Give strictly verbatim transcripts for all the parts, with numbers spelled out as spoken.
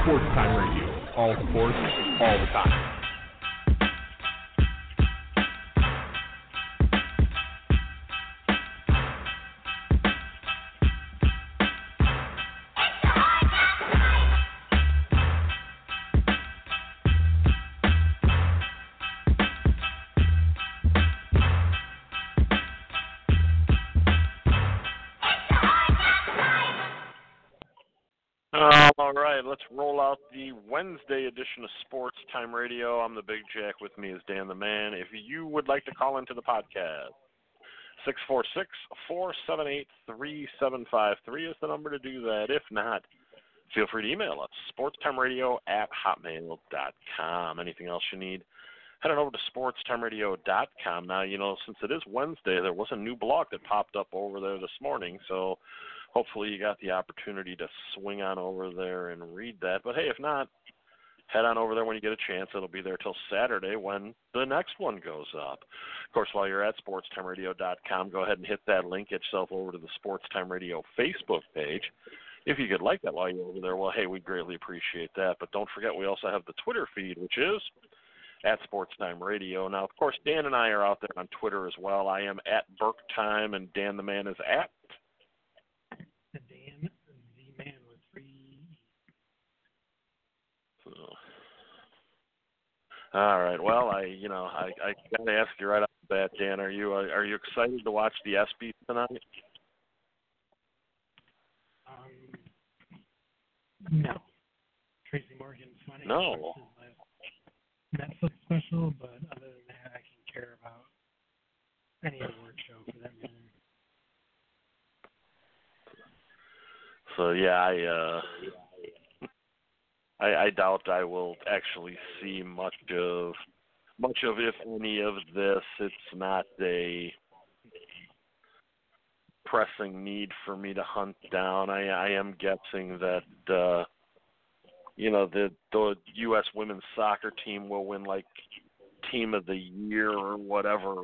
Sports Time Radio. All sports, all the time. All right, let's roll out the Wednesday edition of Sports Time Radio. I'm the Big Jack. With me is Dan the Man. If you would like to call into the podcast, six four six, four seven eight, three seven five three is the number to do that. If not, feel free to email us, sportstimeradio at hotmail dot com. Anything else you need, head on over to sportstimeradio dot com. Now, you know, since it is Wednesday, there was a new blog that popped up over there this morning, so hopefully you got the opportunity to swing on over there and read that. But, hey, if not, head on over there when you get a chance. It'll be there till Saturday when the next one goes up. Of course, while you're at sportstimeradio dot com, go ahead and hit that link. Get yourself over to the Sports Time Radio Facebook page. If you could like that while you're over there, well, hey, we'd greatly appreciate that. But don't forget, we also have the Twitter feed, which is at Sports Time Radio. Now, of course, Dan and I are out there on Twitter as well. I am at Burke Time, and Dan the Man is at The Dan, the Man with three. So, all right. Well, I, you know, I, I got to ask you right off the bat, Dan. Are you are you excited to watch the ESPYs tonight? Um, no. Tracy Morgan's funny. No. Netflix special, but other than that, I can care about any award show for that matter. So yeah, I, uh, I I doubt I will actually see much of much of if any of this. It's not a pressing need for me to hunt down. I I am guessing that uh, you know the the U S women's soccer team will win like team of the year or whatever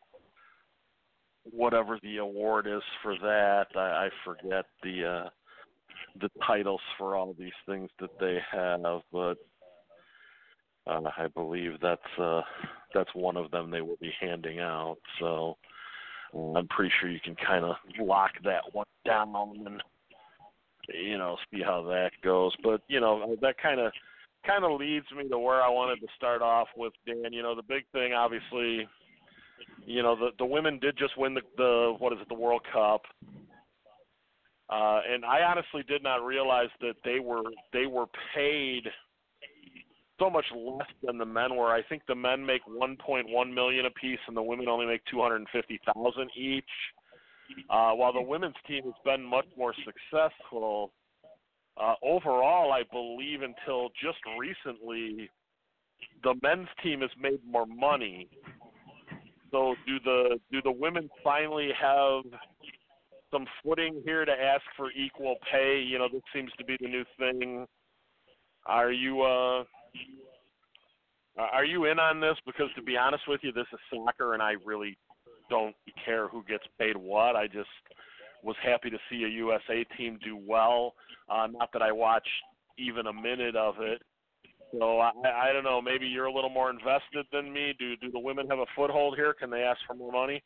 whatever the award is for that. I, I forget the. Uh, the titles for all these things that they have, but uh, I believe that's uh, that's one of them they will be handing out. So uh, I'm pretty sure you can kind of lock that one down and you know see how that goes. But you know that kind of kind of leads me to where I wanted to start off with, Dan. You know the big thing, obviously, you know the the women did just win the, the what is it the World Cup. Uh, and I honestly did not realize that they were they were paid so much less than the men were. I think the men make one point one million dollars apiece, and the women only make two hundred fifty thousand dollars each. Uh, while the women's team has been much more successful uh, overall, I believe until just recently, the men's team has made more money. So do the do the women finally have some footing here to ask for equal pay? You know, this seems to be the new thing. Are you uh, are you in on this? Because to be honest with you, this is soccer, and I really don't care who gets paid what. I just was happy to see a U S A team do well. Uh, not that I watched even a minute of it. So I, I don't know. Maybe you're a little more invested than me. Do do the women have a foothold here? Can they ask for more money?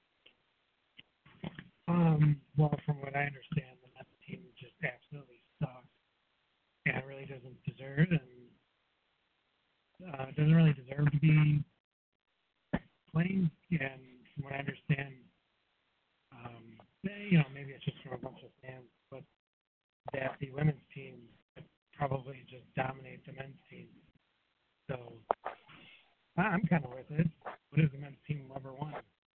Um, well, from what I understand, the men's team just absolutely sucks and really doesn't deserve and uh, doesn't really deserve to be playing. And from what I understand, um, you know, maybe it's just from a bunch of fans, but that the women's team could probably just dominate the men's team. So I'm kind of with it. What has the men's team ever won?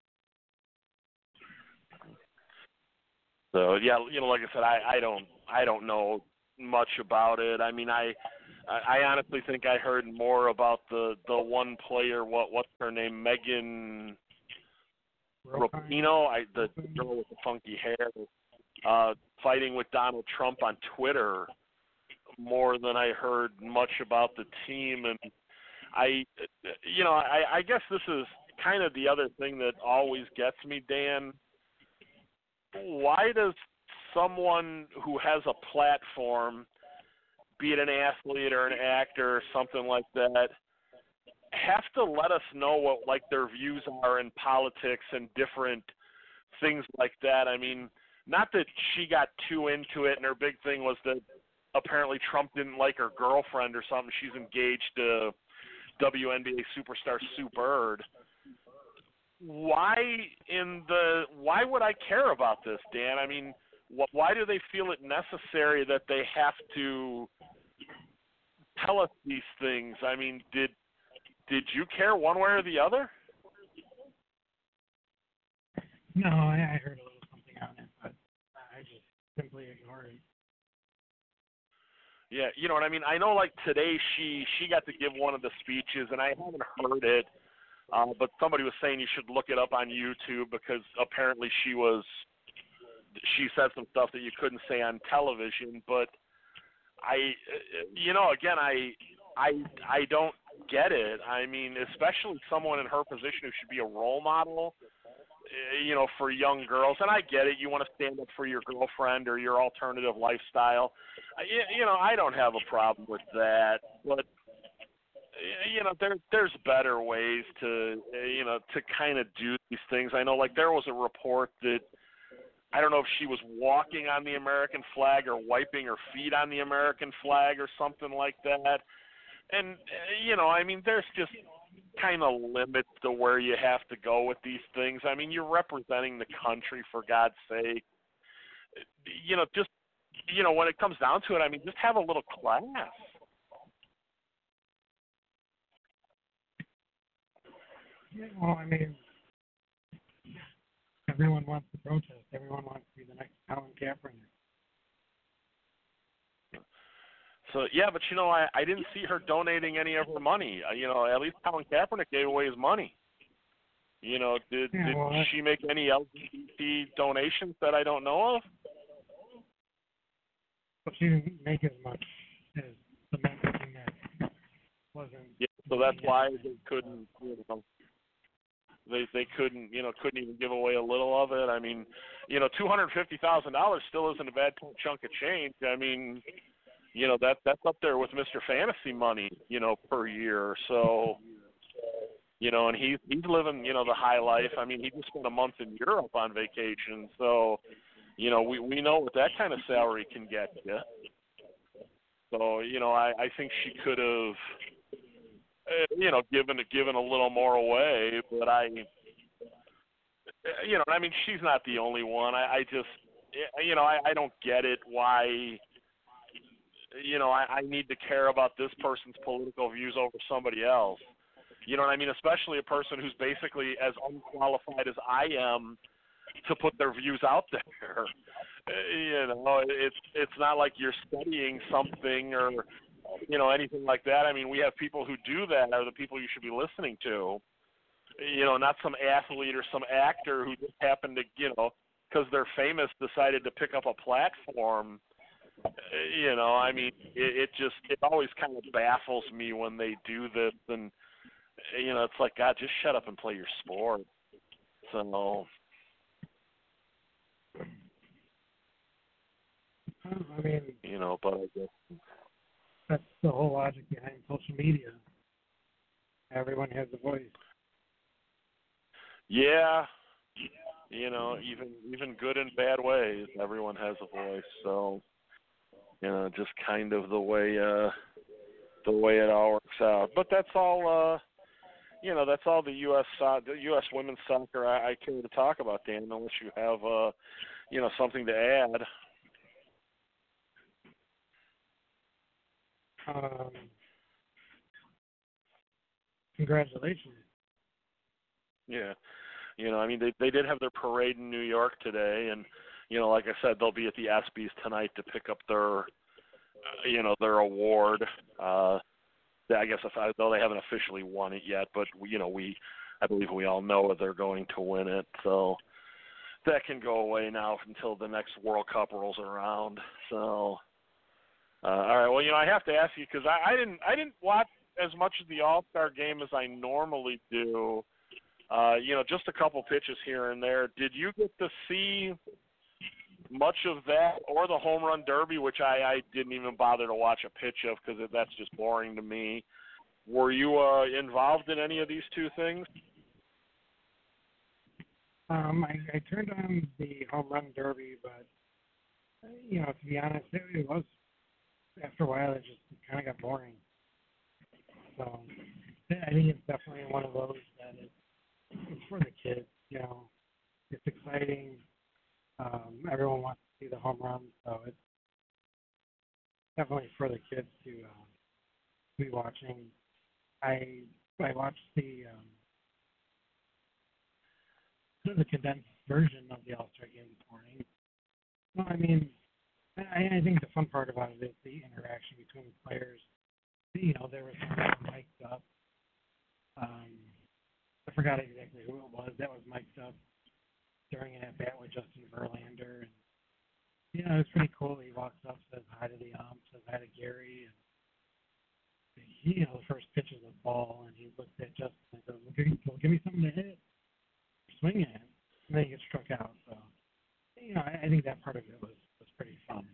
So yeah, you know, like I said, I, I don't I don't know much about it. I mean, I I honestly think I heard more about the, the one player. What what's her name? Megan Rapinoe, I the girl with the funky hair, uh, fighting with Donald Trump on Twitter more than I heard much about the team. And I, you know, I, I guess this is kind of the other thing that always gets me, Dan. Why does someone who has a platform be it an athlete or an actor or something like that, have to let us know what like their views are in politics and different things like that. I mean, not that she got too into it and her big thing was that apparently Trump didn't like her girlfriend or something. She's engaged to W N B A superstar Sue Bird. Why in the why would I care about this, Dan? I mean, wh- why do they feel it necessary that they have to tell us these things? I mean, did did you care one way or the other? No, I, I heard a little something on it, but I just simply ignored it. Yeah, you know what I mean? I know, like, today she, she got to give one of the speeches, and I haven't heard it, uh, but somebody was saying you should look it up on YouTube because apparently she was – she said some stuff that you couldn't say on television. But I – you know, again, I, I, I don't get it. I mean, especially someone in her position who should be a role model, you know, for young girls. And I get it. You want to stand up for your girlfriend or your alternative lifestyle. You know, I don't have a problem with that. But, you know, there there's better ways to, you know, to kind of do these things. I know, like, there was a report that, I don't know if she was walking on the American flag or wiping her feet on the American flag or something like that. And, you know, I mean, there's just kind of limits to where you have to go with these things. I mean, you're representing the country, for God's sake. You know, just, you know, when it comes down to it, I mean, just have a little class. Yeah, well, I mean, everyone wants to protest. Everyone wants to be the next Colin Kaepernick. So, yeah, but, you know, I, I didn't see her donating any of her money. Uh, you know, at least Colin Kaepernick gave away his money. You know, did, yeah, did well, she make any L G B T donations that I don't know of? But she didn't make as much as the messaging that wasn't. Yeah, so that's why they couldn't, you know, they they couldn't, you know, couldn't even give away a little of it. I mean, you know, two hundred fifty thousand dollars still isn't a bad chunk of change. I mean, you know, that that's up there with Mister Fantasy money, you know, per year. So, you know, and he's he's living, you know, the high life. I mean, he just spent a month in Europe on vacation. So, you know, we we know what that kind of salary can get you. So, you know, I I think she could have, uh, you know, given given a little more away. But I, you know, I mean, she's not the only one. I, I just, you know, I, I don't get it why. You know, I, I need to care about this person's political views over somebody else. You know what I mean? Especially a person who's basically as unqualified as I am to put their views out there. You know, it's it's not like you're studying something or, you know, anything like that. I mean, we have people who do that are the people you should be listening to. You know, not some athlete or some actor who just happened to, you know, because they're famous, decided to pick up a platform. You know, I mean, it, it just, it always kind of baffles me when they do this. And, you know, it's like, God, just shut up and play your sport. So. I mean, you know, but I guess. That's the whole logic behind social media. Everyone has a voice. Yeah. You know, even even good and bad ways, everyone has a voice. So, you know, just kind of the way uh, the way it all works out. But that's all. Uh, you know, that's all the U S so- the U S women's soccer I, I care to talk about, Dan. Unless you have, uh, you know, something to add. Um, congratulations. Yeah. You know, I mean, they they did have their parade in New York today, and you know, like I said, they'll be at the ESPYs tonight to pick up their, uh, you know, their award. Uh, I guess if I, though they haven't officially won it yet, but we, you know, we, I believe we all know that they're going to win it, so that can go away now until the next World Cup rolls around. So, uh, all right, well, you know, I have to ask you because I, I didn't I didn't watch as much of the All-Star game as I normally do. Uh, you know, just a couple pitches here and there. Did you get to see much of that or the home run derby, which I, I didn't even bother to watch a pitch of because that's just boring to me. Were you uh, involved in any of these two things? Um, I, I turned on the home run derby, but you know, to be honest, it, it was after a while it just kind of got boring. So I think it's definitely one of those that it, it's for the kids. You know, it's exciting. Um, everyone wants to see the home run, so it's definitely for the kids to uh, be watching. I I watched the um, the condensed version of the All-Star game this morning. Well, I mean, I, I think the fun part about it is the interaction between the players. You know, there was some mic'd up. Um, I forgot exactly who it was that was mic'd up during an at-bat with Justin Verlander. And, you know, it's pretty cool. He walks up, says hi to the ump, says hi to Gary. And, he, you know, the first pitch is a ball, and he looks at Justin and goes, well, give, me, well, give me something to hit. Swing at it. And then he gets struck out. So, you know, I, I think that part of it was, was pretty fun.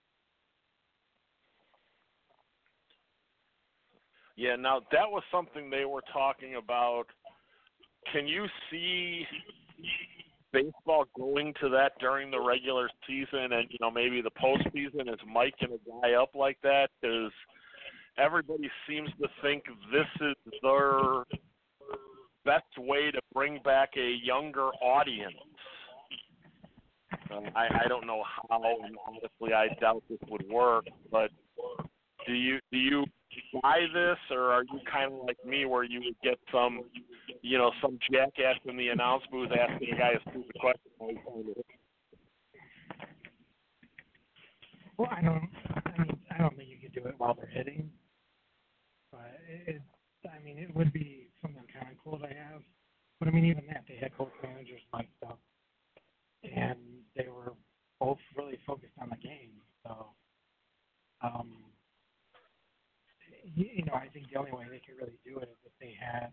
Yeah, now that was something they were talking about. Can you see baseball going to that during the regular season and, you know, maybe the postseason is miking a guy up like that? Because everybody seems to think this is their best way to bring back a younger audience. Uh, I, I don't know how, and honestly, I doubt this would work, but do you do you buy this, or are you kind of like me where you would get some, you know, some jackass in the announce booth asking a guy a stupid question? Well, I don't, I mean, I don't think you could do it while they're hitting, but it, I mean, it would be something kind of cool to have. But I mean, even that, they had both managers mic'd up, and they were both really focused on the game. So, um, you, you know, I think the only way they could really do it is if they had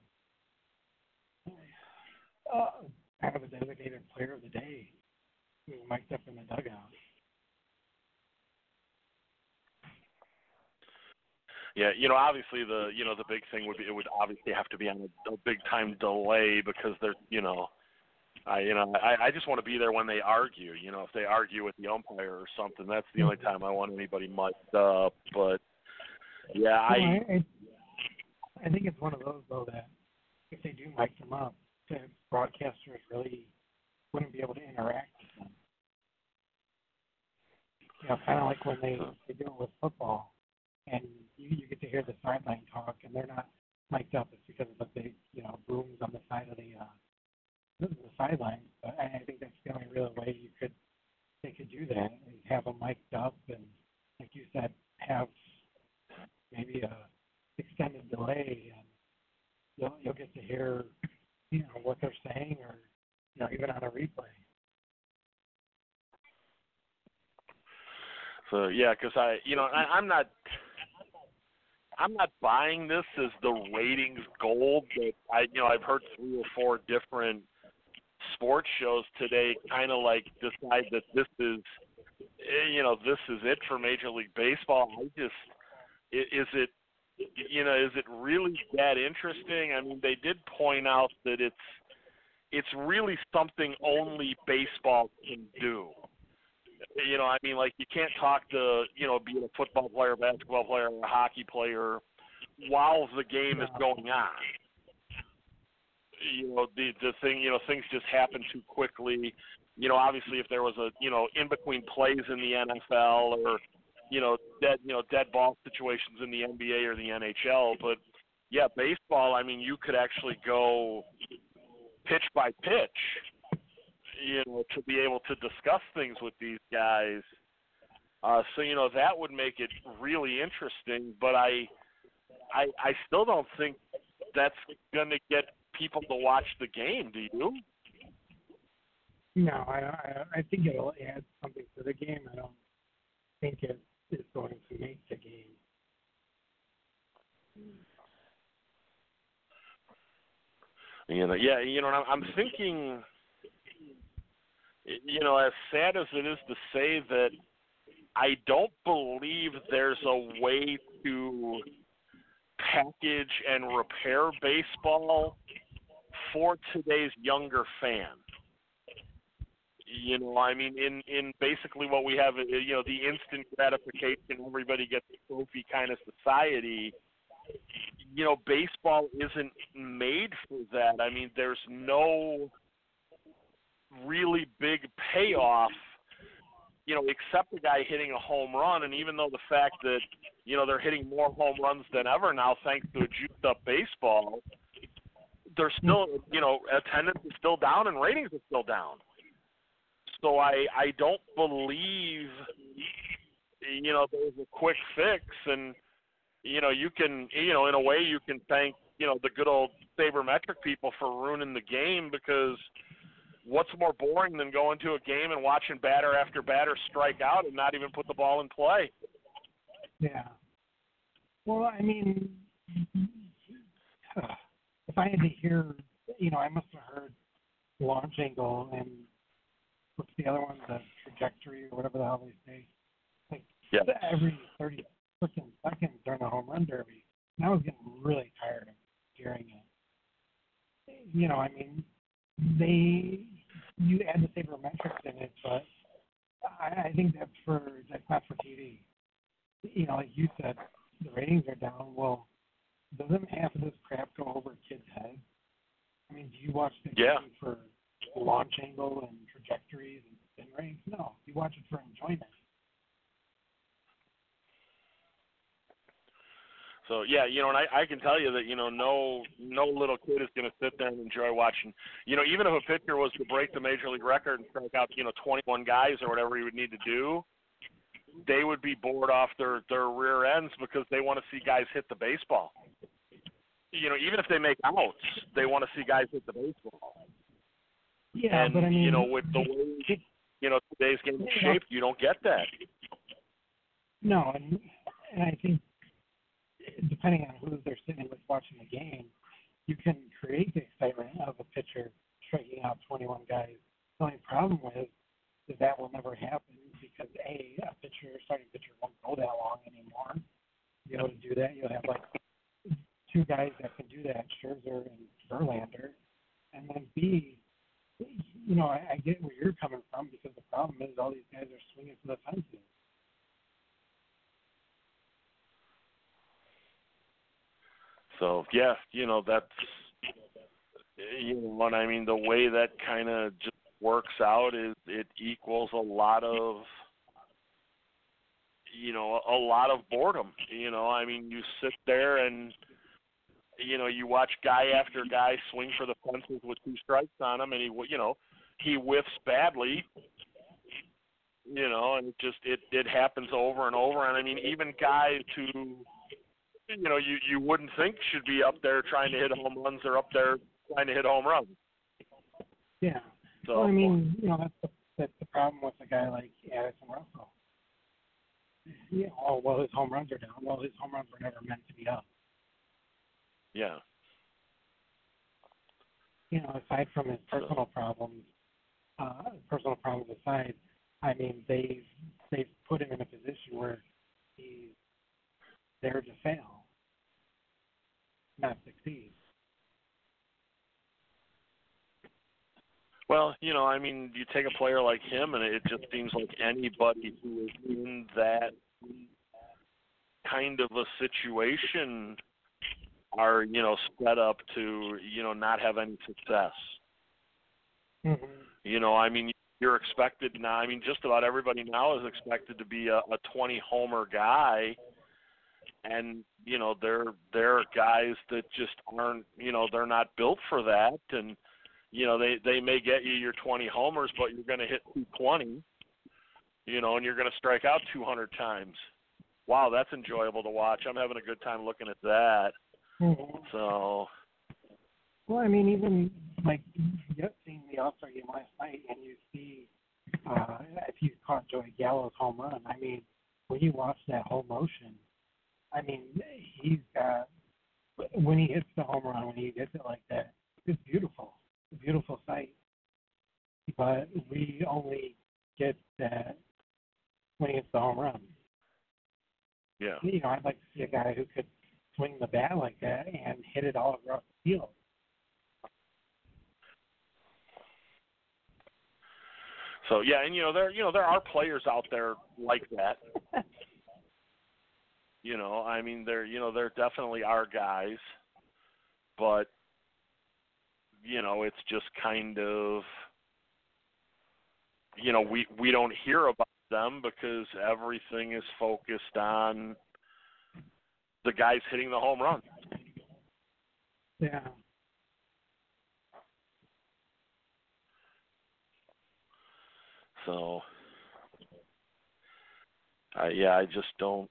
uh, kind of a designated player of the day who was mic'd up in the dugout. Yeah, you know, obviously the you know the big thing would be it would obviously have to be on a, a big time delay because they're you know, I you know I, I just want to be there when they argue. You know, if they argue with the umpire or something, that's the only time I want anybody mic'd up. But yeah, I well, I, I I think it's one of those though that if they do mic them up, the broadcasters really wouldn't be able to interact with them. You know, kind of like when they they do it with football. And you, you get to hear the sideline talk, and they're not mic'd up. It's because of the big, you know, booms on the side of the uh, the sideline. But I, I think that's the only real way you could they could do that is have them mic'd up, and like you said, have maybe a extended delay, and you'll you'll get to hear, you know, what they're saying, or you know, even on a replay. So yeah, because I you know I, I'm not. I'm not buying this as the ratings gold that I, you know, I've heard three or four different sports shows today kind of like decide that this is, you know, this is it for Major League Baseball. I just, is it, you know, is it really that interesting? I mean, they did point out that it's, it's really something only baseball can do. You know, I mean, like, you can't talk to, you know, being a football player, basketball player, or a hockey player while the game is going on. You know, the the thing, you know, things just happen too quickly. You know, obviously, if there was a, you know, in between plays in the N F L or, you know, dead, you know, dead ball situations in the N B A or the N H L, but yeah, baseball. I mean, you could actually go pitch by pitch. You know, to be able to discuss things with these guys. Uh, so, you know, that would make it really interesting, but I, I, I still don't think that's going to get people to watch the game, do you? No, I, I, I think it'll add something to the game. I don't think it is going to make the game. You know, yeah, you know, I'm thinking you know, as sad as it is to say that, I don't believe there's a way to package and repair baseball for today's younger fan. You know, I mean, in, in basically what we have, you know, the instant gratification, everybody gets a trophy kind of society, you know, baseball isn't made for that. I mean, there's no really big payoff, you know, except the guy hitting a home run. And even though the fact that, you know, they're hitting more home runs than ever now thanks to a juiced-up baseball, they're still, you know, attendance is still down and ratings are still down. So I, I don't believe, you know, there's a quick fix. And, you know, you can, you know, in a way you can thank, you know, the good old sabermetric people for ruining the game, because what's more boring than going to a game and watching batter after batter strike out and not even put the ball in play? Yeah. Well, I mean, if I had to hear, you know, I must have heard launch angle and what's the other one, the trajectory or whatever the hell they say, like yeah. every thirty freaking seconds during the home run derby. And I was getting really tired of hearing it. You know, I mean, they, you add the sabermetrics in it, but I, I think that's for, that's not for T V. You know, like you said, the ratings are down. Well, doesn't half of this crap go over kids' heads? I mean, do you watch the yeah. game for launch angle and trajectories and spin rates? No, you watch it for enjoyment. So yeah, you know, and I, I can tell you that, you know, no no little kid is going to sit there and enjoy watching. You know, even if a pitcher was to break the major league record and strike out, you know, twenty-one guys or whatever he would need to do, they would be bored off their, their rear ends because they want to see guys hit the baseball. You know, even if they make outs, they want to see guys hit the baseball. Yeah, and, but I mean, you know, with the way, you know, today's game is shaped, you don't get that. No, and, and I think depending on who they're sitting with watching the game, you can create the excitement of a pitcher striking out twenty-one guys. The only problem with is that will never happen because A, a pitcher, starting pitcher won't go that long anymore. To be able to do that, you'll have like two guys that can do that, Scherzer and Verlander. And then B, you know, I, I get where you're coming from because the problem is all these guys are swinging for the fences. So, yeah, you know, that's, you know what I mean, the way that kind of just works out is it equals a lot of, you know, a lot of boredom. You know, I mean, you sit there and, you know, you watch guy after guy swing for the fences with two strikes on him, and he, you know, he whiffs badly, you know, and it just, it, it happens over and over. And, I mean, even guys who, you know, you, you wouldn't think should be up there trying to hit home runs are up there trying to hit home runs. Yeah. So, well, I mean, you know, that's the, that's the problem with a guy like Addison Russell. Yeah, oh, well, his home runs are down. Well, his home runs were never meant to be up. Yeah. You know, aside from his personal problems, uh, personal problems aside, I mean, they've, they've put him in a position where he's there to fail, not succeed. Well, you know, I mean, you take a player like him, and it just seems like anybody who is in that kind of a situation are, you know, set up to, you know, not have any success. Mm-hmm. You know, I mean, you're expected now, I mean, just about everybody now is expected to be a, a twenty-homer guy, and, you know, they're, they're guys that just aren't, you know, they're not built for that, and, you know, they, they may get you your twenty homers, but you're going to hit two twenty, you know, and you're going to strike out two hundred times. Wow, that's enjoyable to watch. I'm having a good time looking at that. Mm-hmm. So. Well, I mean, even like you seeing the All-Star game last night, and you see uh, if you caught Joey Gallo's home run. I mean, when you watch that whole motion, I mean, he's got when he hits the home run, when he hits it like that, it's beautiful. It's a beautiful sight. but we only get that when he hits the home run. Yeah. You know, I'd like to see a guy who could swing the bat like that and hit it all across the field. So yeah, and you know there you know there are players out there like that. You know, I mean there you know there definitely are guys, but you know it's just kind of you know we we don't hear about them because everything is focused on the guys hitting the home run. Yeah. So, uh, yeah, I just don't,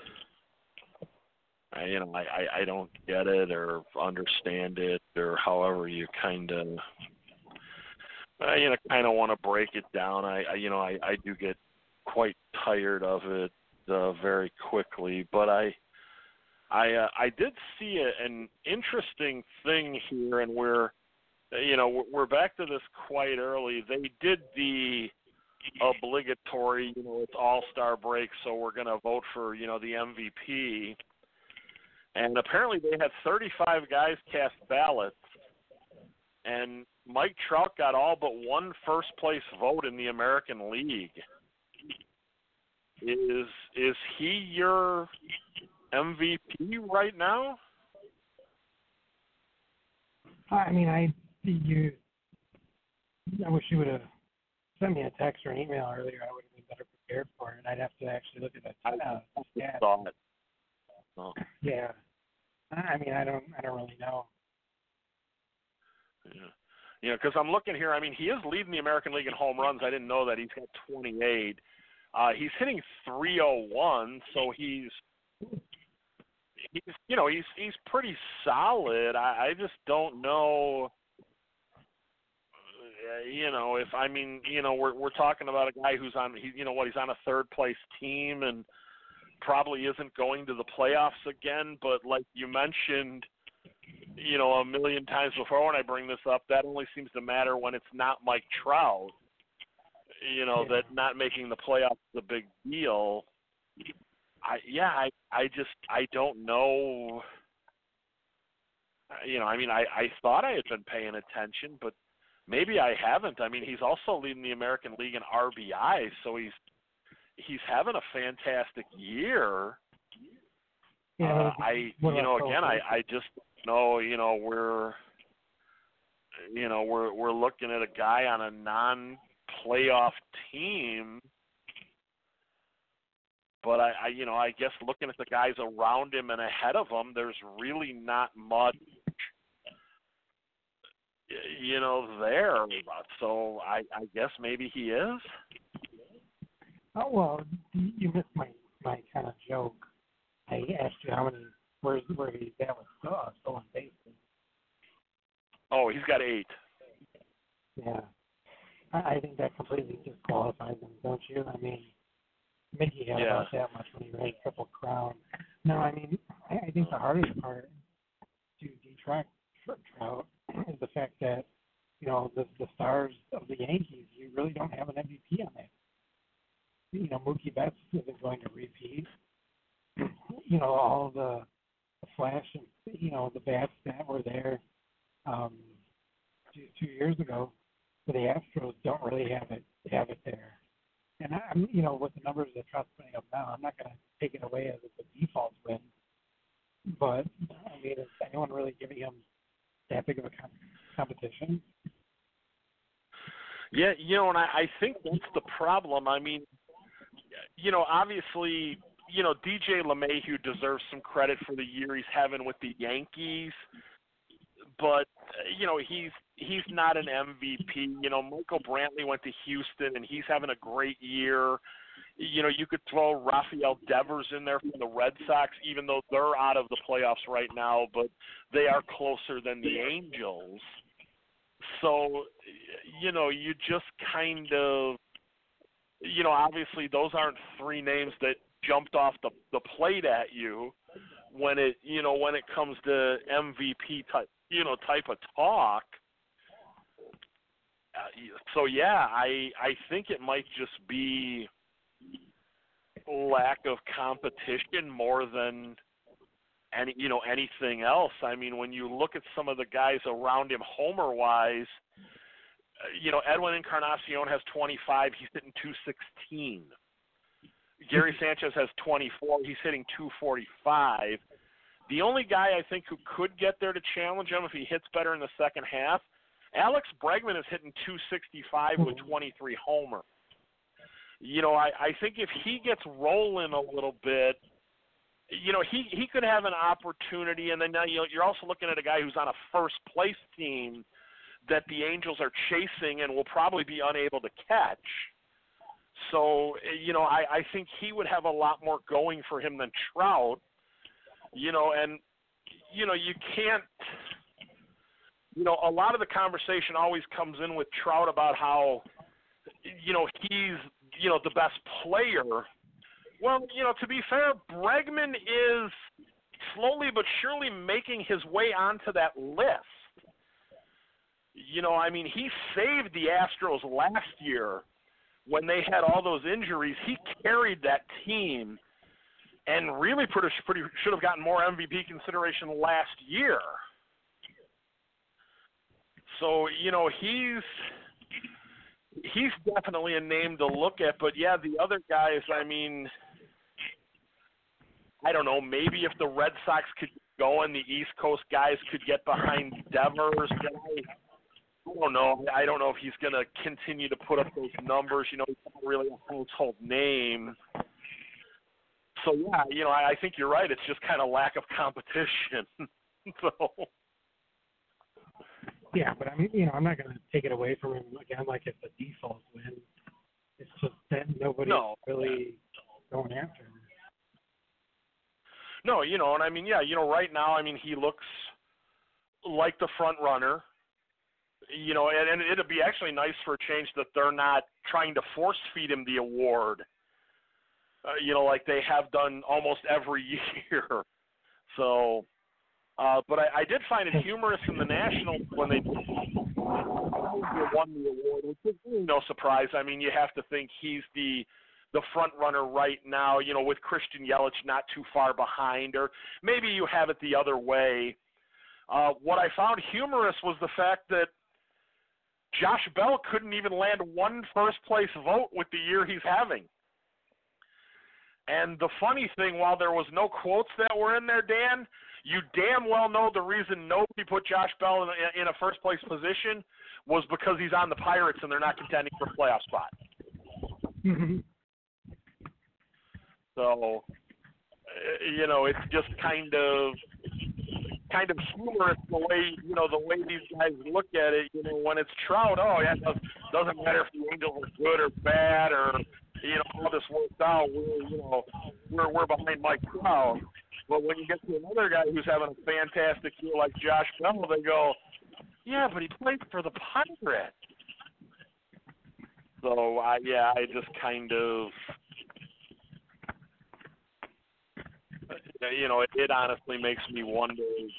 I, you know, I, I, I don't get it or understand it or however you kind of, uh, you know, kind of want to break it down. I, I you know, I, I do get quite tired of it uh, very quickly, but I, I, uh, I did see a, an interesting thing here, and we're, you know, we're back to this quite early. They did the obligatory, you know, it's all-star break, so we're going to vote for, you know, the M V P. And apparently they had thirty-five guys cast ballots, and Mike Trout got all but one first-place vote in the American League. Is is he your M V P right now? I mean, I you. I wish you would have sent me a text or an email earlier. I would have been better prepared for it. I'd have to actually look at that uh, stat. Saw it. Oh. Yeah. I mean, I don't. I don't really know. Yeah. You know, because I'm looking here. I mean, he is leading the American League in home runs. I didn't know that. He's got twenty-eight. Uh, he's hitting three oh one, so he's he's you know he's he's pretty solid. I, I just don't know. Uh, you know, if I mean, you know, we're we're talking about a guy who's on, he, you know, what he's on a third place team and probably isn't going to the playoffs again. But like you mentioned, you know, a million times before when I bring this up, that only seems to matter when it's not Mike Trout. You know, Yeah. that not making the playoffs is a big deal. I yeah, I I just I don't know. You know, I mean, I I thought I had been paying attention, but maybe I haven't. I mean, he's also leading the American League in R B I, so he's he's having a fantastic year. Yeah, uh, I you know again I I just know you know we're you know we're we're looking at a guy on a non-playoff team, but I, I you know I guess looking at the guys around him and ahead of him, there's really not much you know there. So I I guess maybe he is. Oh well, you missed my my kind of joke. I asked you how many where's where he's at with uh, stolen bases. Oh, he's got eight. Yeah, I, I think that completely disqualifies him, don't you? I mean, Mickey had Yeah. about that much when he raised Triple Crown. No, I mean, I, I think the hardest part to detract Trout is the fact that you know the the stars of the Yankees, you really don't have an M V P on that. You know, Mookie Betts isn't going to repeat. You know, all the, the flash and, you know, the bats that were there um, two, two years ago for the Astros don't really have it have it there. And, I'm, you know, with the numbers that Trout's putting up now, I'm not going to take it away as it's a default win. But, I mean, is anyone really giving him that big of a com- competition? Yeah, you know, and I, I think that's the problem. I mean, you know, obviously, you know, D J LeMahieu deserves some credit for the year he's having with the Yankees, but you know, he's he's not an M V P. You know, Michael Brantley went to Houston, and he's having a great year. You know, you could throw Rafael Devers in there from the Red Sox, even though they're out of the playoffs right now, but they are closer than the Angels. So, you know, you just kind of, you know, obviously those aren't three names that jumped off the, the plate at you when it, you know, when it comes to M V P type, you know, type of talk. uh, so yeah, I I think it might just be lack of competition more than any you know anything else. I mean, when you look at some of the guys around him, homer wise, uh, you know, Edwin Encarnacion has twenty-five. He's hitting two sixteen. Gary Sanchez has twenty-four. He's hitting two forty-five. The only guy I think who could get there to challenge him if he hits better in the second half, Alex Bregman is hitting two sixty-five with twenty-three homers. You know, I, I think if he gets rolling a little bit, you know, he, he could have an opportunity. And then now you know, you're also looking at a guy who's on a first-place team that the Angels are chasing and will probably be unable to catch. So, you know, I, I think he would have a lot more going for him than Trout. You know, and, you know, you can't, you know, a lot of the conversation always comes in with Trout about how, you know, he's, you know, the best player. Well, you know, to be fair, Bregman is slowly but surely making his way onto that list. You know, I mean, he saved the Astros last year when they had all those injuries. He carried that team and really pretty, pretty should have gotten more M V P consideration last year. So, you know, he's he's definitely a name to look at. But, yeah, the other guys, I mean, I don't know, maybe if the Red Sox could go and the East Coast guys could get behind Devers. I don't know. I don't know if he's going to continue to put up those numbers. You know, he's not really a household name. So, yeah, you know, I, I think you're right. It's just kind of lack of competition. so. Yeah, but I mean, you know, I'm not going to take it away from him again like it's a default win. It's just that nobody's no. really going after him. No, you know, and I mean, yeah, you know, right now, I mean, he looks like the front runner. You know, and, and it'd be actually nice for a change that they're not trying to force feed him the award. Uh, you know, like they have done almost every year. So, uh, but I, I did find it humorous in the Nationals when they won the award, which is really no surprise. I mean, you have to think he's the the front runner right now, you know, with Christian Yelich not too far behind, or maybe you have it the other way. Uh, what I found humorous was the fact that Josh Bell couldn't even land one first-place vote with the year he's having. And the funny thing, while there was no quotes that were in there, Dan, you damn well know the reason nobody put Josh Bell in a, in a first-place position was because he's on the Pirates and they're not contending for a playoff spot. Mm-hmm. So, you know, it's just kind of kind of humorous the way, you know, the way these guys look at it. You know, when it's Trout, oh, yeah, it doesn't matter if the Angels are good or bad or, you know, how this works out. We're, you know, we're, we're behind Mike Trout. But when you get to another guy who's having a fantastic year like Josh Bell, they go, yeah, but he played for the Pirates. So, I, yeah, I just kind of, you know, it, it honestly makes me wonder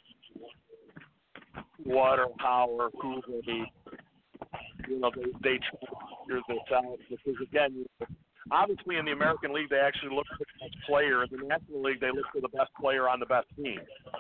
what or how or who they, you know, they, they try to figure this out. Because, again, you know, obviously in the American League, they actually look for the best player. In the National League, they look for the best player on the best team.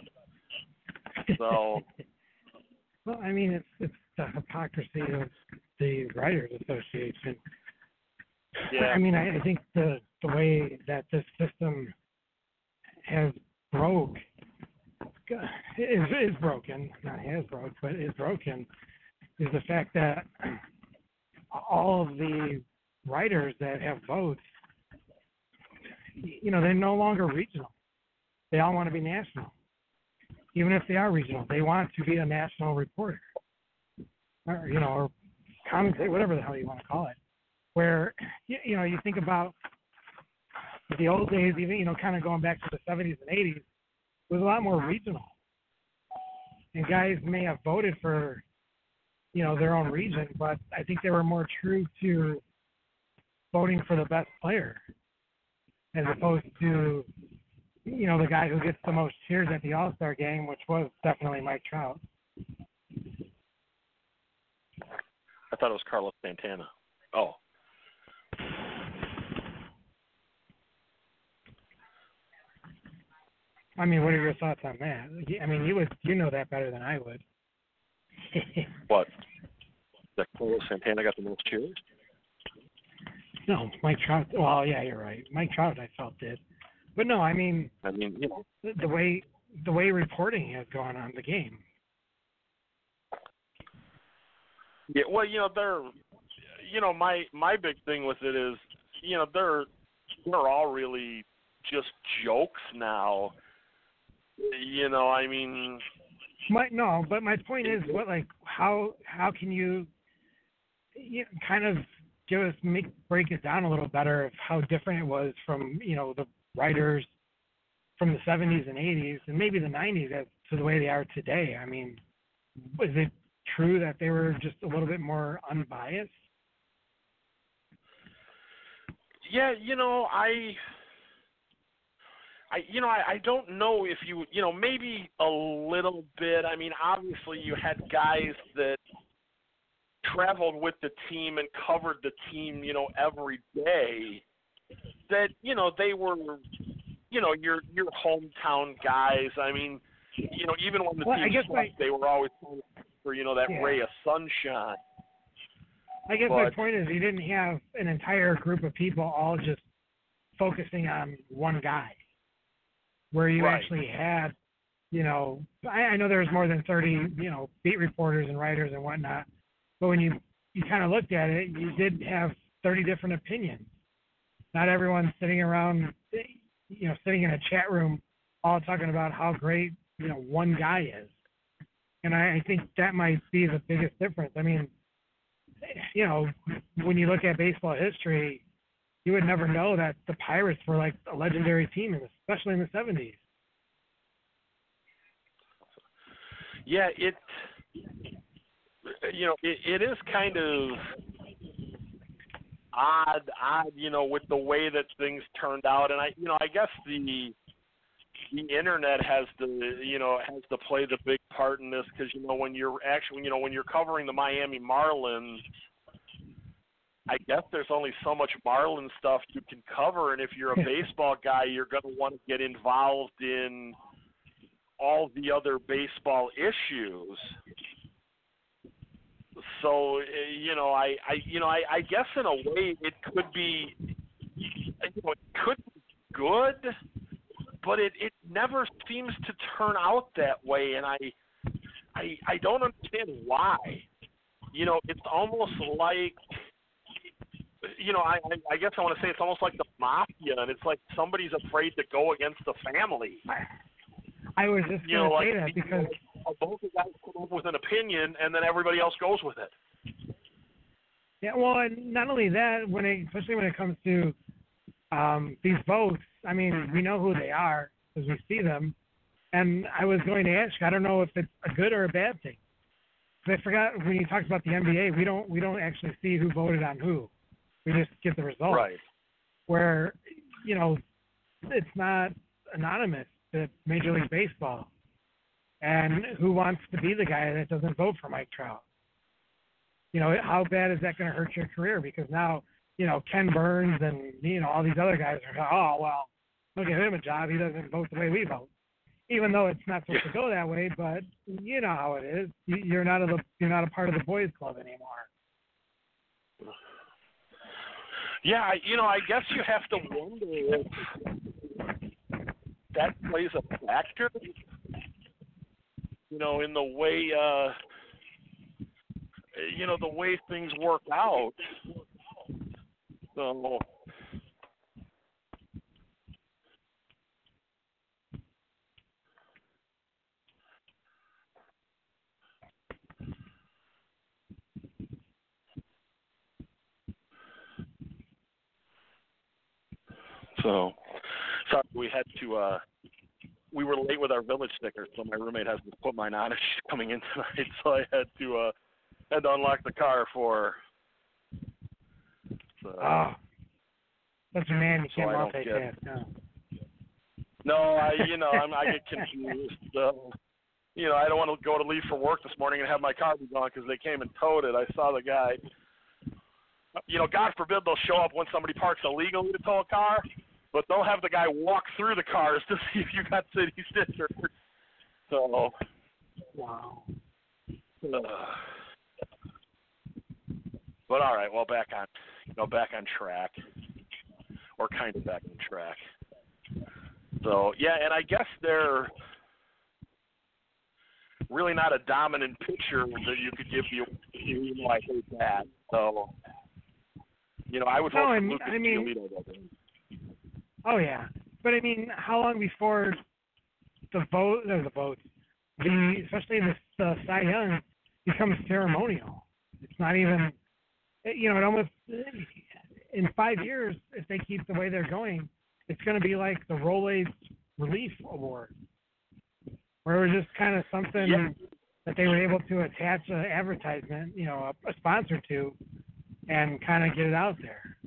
So, well, I mean, it's it's the hypocrisy of the Writers Association. yeah. I mean, I, I think the the way that this system has broke is is broken, not has broke, but is broken, is the fact that all of the writers that have votes, you know, they're no longer regional. They all want to be national. Even if they are regional, they want to be a national reporter, or, you know, or commentate, whatever the hell you want to call it. Where, you know, you think about the old days, even, you know, kind of going back to the seventies and eighties, it was a lot more regional. And guys may have voted for, you know, their own region, but I think they were more true to voting for the best player as opposed to, you know, the guy who gets the most cheers at the All-Star game, which was definitely Mike Trout. I thought it was Carlos Santana. Oh. I mean, what are your thoughts on that? I mean, you would you know that better than I would. What? That Carlos Santana got the most cheers? No, Mike Trout. Well, yeah, you're right. Mike Trout, I felt did, but no, I mean, I mean, you know, the, the way the way reporting has gone on the game. yeah. Well, you know, they're, you know, my my big thing with it is, you know, they're they're all really just jokes now. You know, I mean, My no, but my point is, what like how how can you, you know, kind of give us make break it down a little better of how different it was from, you know, the writers from the seventies and eighties and maybe the nineties as to the way they are today. I mean, is it true that they were just a little bit more unbiased? yeah, you know, I. I, you know, I, I don't know if you, you know, maybe a little bit. I mean, obviously you had guys that traveled with the team and covered the team, you know, every day. That, you know, they were, you know, your your hometown guys. I mean, you know, even when the Well, I team guess sucked, my- they were always for, you know, that Yeah. ray of sunshine. I guess my But- point is you didn't have an entire group of people all just focusing on one guy, where you Right. actually had, you know, I, I know there was more than thirty, you know, beat reporters and writers and whatnot, but when you, you kind of looked at it, you did have thirty different opinions. Not everyone sitting around, you know, sitting in a chat room all talking about how great, you know, one guy is. And I, I think that might be the biggest difference. I mean, you know, when you look at baseball history, you would never know that the Pirates were like a legendary team, especially in the seventies. Yeah, it, you know, it, it is kind of odd, odd, you know, with the way that things turned out. And I, you know, I guess the the internet has to, you know, has to play the big part in this because, you know, when you're actually, you know, when you're covering the Miami Marlins, I guess there's only so much Marlin stuff you can cover, and if you're a baseball guy, you're going to want to get involved in all the other baseball issues. So, you know, I, I you know, I, I guess in a way it could be, you know, it could be good, but it, it never seems to turn out that way, and I, I, I don't understand why. You know, it's almost like, you know, I, I guess I want to say it's almost like the mafia, and it's like somebody's afraid to go against the family. I was just You going know, to say like, that because like, both of guys come up with an opinion, and then everybody else goes with it. yeah, well, and not only that, when it, especially when it comes to um, these votes, I mean, we know who they are because we see them. And I was going to ask, I don't know if it's a good or a bad thing. But I forgot when you talked about the N B A, we don't we don't actually see who voted on who. We just get the results. Right. Where, you know, it's not anonymous to Major League Baseball. And who wants to be the guy that doesn't vote for Mike Trout? You know, how bad is that going to hurt your career? Because now, you know, Ken Burns and, you know, all these other guys are, oh, well, look at him a job. He doesn't vote the way we vote. Even though it's not supposed Yeah. to go that way, but you know how it is. You- You're not a, you're not a part of the boys club anymore. Yeah, I- you know, I guess you have to wonder if that plays a factor, you know, in the way, uh, you know, the way things work out. So, so sorry, we had to, uh, we were late with our village stickers, so my roommate has to put mine on and she's coming in tonight, so I had to, uh, had to unlock the car for her. So, Oh, such a man, you So can't I don't multitask. No. no, I, you know, I'm, I get confused. So, you know, I don't want to go to leave for work this morning and have my car be gone because they came and towed it. I saw the guy. You know, God forbid they'll show up when somebody parks illegally to tow a car, but they'll have the guy walk through the cars to see if you got city stickers. So, Wow. Uh, but all right, well, back on, you know, back on track, or kind of back on track. So yeah, and I guess they're really not a dominant pitcher that you could give the you know, I hate that. So, you know, I would vote No, for and, Lucas I mean, Giolito, doesn't he? Oh yeah, but I mean, how long before the vote, or the votes, the especially the the Cy Young becomes ceremonial? It's not even, you know, it almost in five years, if they keep the way they're going, it's going to be like the Rolaids Relief Award, where it was just kind of something Yeah. that they were able to attach an advertisement, you know, a, a sponsor to, and kind of get it out there.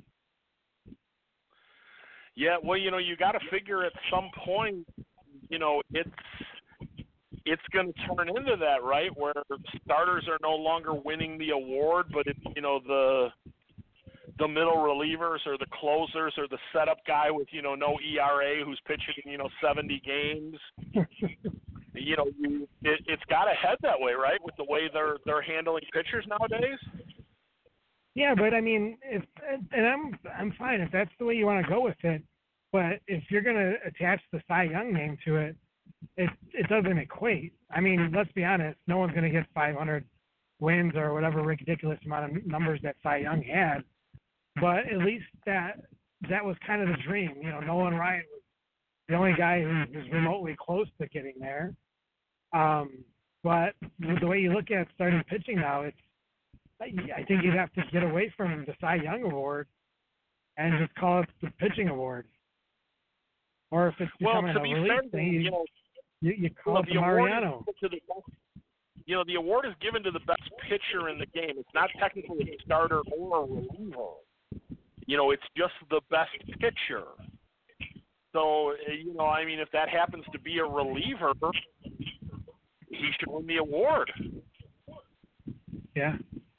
Yeah, well, you know, you got to figure at some point, you know, it's it's going to turn into that, right? Where starters are no longer winning the award, but it's, you know, the the middle relievers or the closers or the setup guy with, you know, no E R A who's pitching, you know, seventy games. You know, you, it, it's got to head that way, right? With the way they're they're handling pitchers nowadays. Yeah, but I mean, if and I'm I'm fine if that's the way you want to go with it. But if you're going to attach the Cy Young name to it, it it doesn't equate. I mean, let's be honest. No one's going to get five hundred wins or whatever ridiculous amount of numbers that Cy Young had. But at least that that was kind of the dream. You know, Nolan Ryan was the only guy who was remotely close to getting there. Um, but the way you look at starting pitching now, it's I think you'd have to get away from the Cy Young Award and just call it the pitching award. Or if it's well, becoming to a be relief fair, thing, you, you know, you, you call well, it the the award Mariano. is to the best, you know, the award is given to the best pitcher in the game. It's not technically a starter or a reliever. You know, it's just the best pitcher. So, you know, I mean, if that happens to be a reliever, he should win the award. Yeah.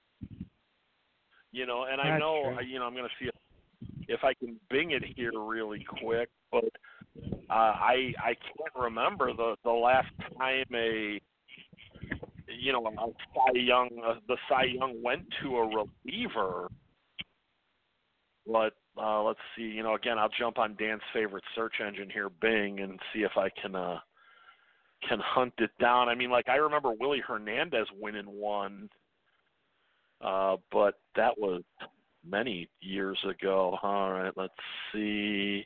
You know, and I That's know, true. you know, I'm going to see if, if I can bing it here really quick, but uh, I I can't remember the the last time a you know a Cy Young uh, the Cy Young went to a reliever. But uh, let's see, you know, again, I'll jump on Dan's favorite search engine here, Bing, and see if I can uh, can hunt it down. I mean, like I remember Willie Hernandez winning one. Uh, but that was many years ago. All right, let's see.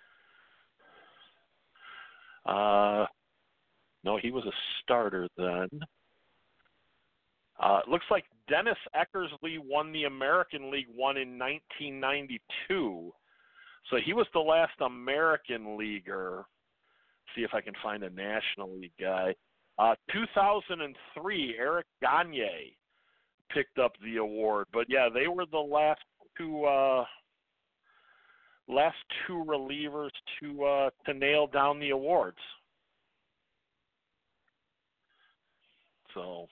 Uh, no, he was a starter then. Uh, it looks like Dennis Eckersley won the American League one in nineteen ninety-two. So he was the last American leaguer. See if I can find a National League guy. Uh, two thousand three, Eric Gagne picked up the award, but yeah, they were the last two uh, last two relievers to uh, to nail down the awards. So,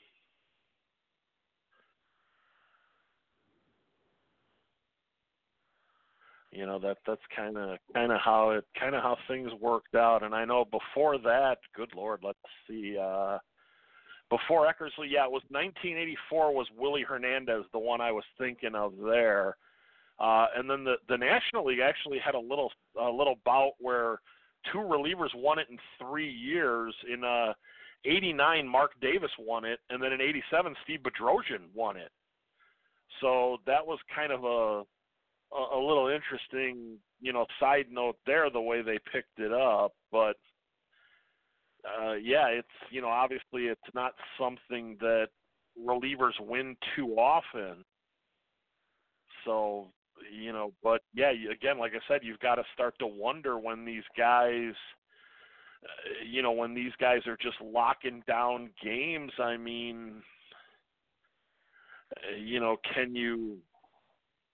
you know that that's kind of kind of how it kind of how things worked out. And I know before that, good Lord, let's see. Uh, Before Eckersley, yeah, it was nineteen eighty-four was Willie Hernandez, the one I was thinking of there. Uh, and then the, the National League actually had a little a little bout where two relievers won it in three years. In uh, eighty-nine, Mark Davis won it, and then in eighty-seven, Steve Bedrosian won it. So that was kind of a a, a little interesting, you know, side note there, the way they picked it up, but. Uh, yeah, it's, you know, obviously it's not something that relievers win too often. So, you know, but yeah, again, like I said, you've got to start to wonder when these guys, uh, you know, when these guys are just locking down games. I mean, uh, you know, can you,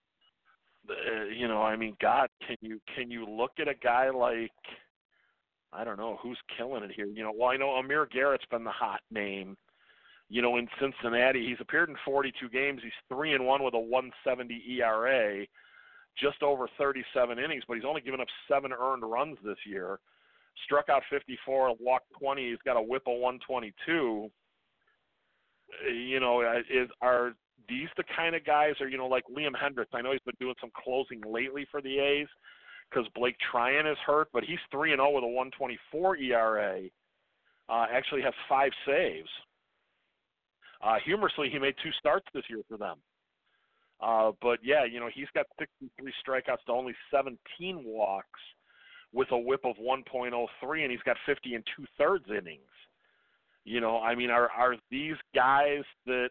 uh, you know, I mean, God, can you can you look at a guy like I don't know who's killing it here. You know, well, I know Amir Garrett's been the hot name. You know, in Cincinnati, he's appeared in forty-two games. He's three and one with a one seventy E R A, just over thirty-seven innings, but he's only given up seven earned runs this year. Struck out fifty-four, walked twenty. He's got a whip of one twenty-two. You know, is are these the kind of guys, or you know, like Liam Hendriks? I know he's been doing some closing lately for the A's because Blake Tryon is hurt, but he's three and zero with a one twenty-four E R A. Uh, actually has five saves. Uh, humorously, he made two starts this year for them. Uh, but, yeah, you know, he's got sixty-three strikeouts to only seventeen walks with a whip of one point oh three, and he's got fifty and two-thirds innings. You know, I mean, are are these guys that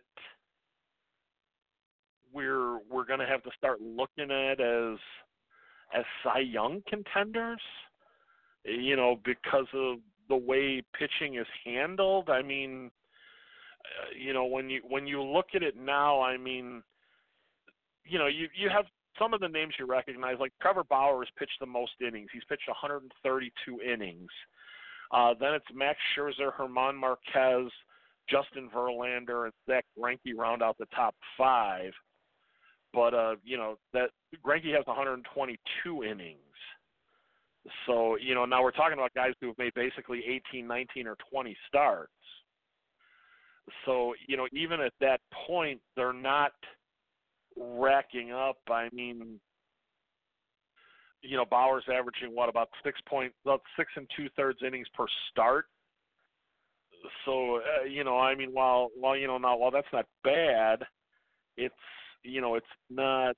we're we're going to have to start looking at as as Cy Young contenders? You know, because of the way pitching is handled. I mean, uh, you know, when you when you look at it now, I mean, you know, you you have some of the names you recognize, like Trevor Bauer has pitched the most innings. He's pitched one hundred thirty-two innings. Uh, then it's Max Scherzer, German Marquez, Justin Verlander, and Zach Greinke round out the top five. But, uh, you know, that Greinke has one hundred twenty-two innings. So, you know, now we're talking about guys who have made basically eighteen, nineteen, or twenty starts. So, you know, even at that point, they're not racking up. I mean, you know, Bauer's averaging, what, about six point, about six and two-thirds innings per start. So, uh, you know, I mean, while, while, you know, now, while that's not bad, it's, you know, it's not,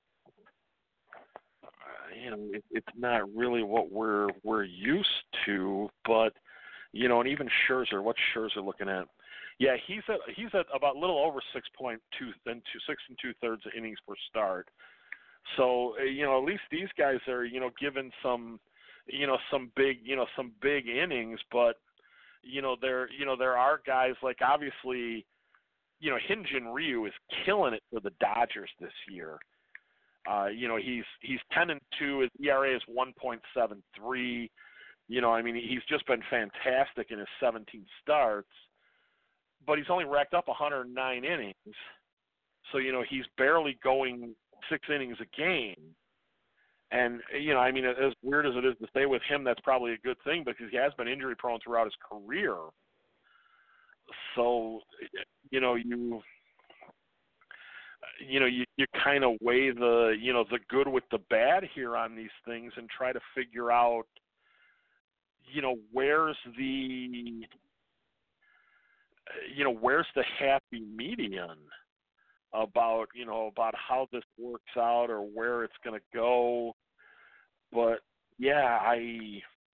you know, it, it's not really what we're we're used to. But, you know, and even Scherzer, what's Scherzer looking at? Yeah, he's at he's at about a little over six point two and two six and two thirds innings per start. So, you know, at least these guys are, you know, given some, you know, some big, you know, some big innings. But, you know, there, you know, there are guys like, obviously, you know, Hyun-Jin Ryu is killing it for the Dodgers this year. Uh, you know, he's he's ten and two. His E R A is one point seven three. You know, I mean, he's just been fantastic in his seventeen starts. But he's only racked up one hundred nine innings. So, you know, he's barely going six innings a game. And, you know, I mean, as weird as it is to stay with him, that's probably a good thing because he has been injury prone throughout his career. So, you know, you you know, you, you kind of weigh the, you know, the good with the bad here on these things and try to figure out, you know, where's the, you know, where's the happy median about, you know, about how this works out or where it's going to go. But yeah, I,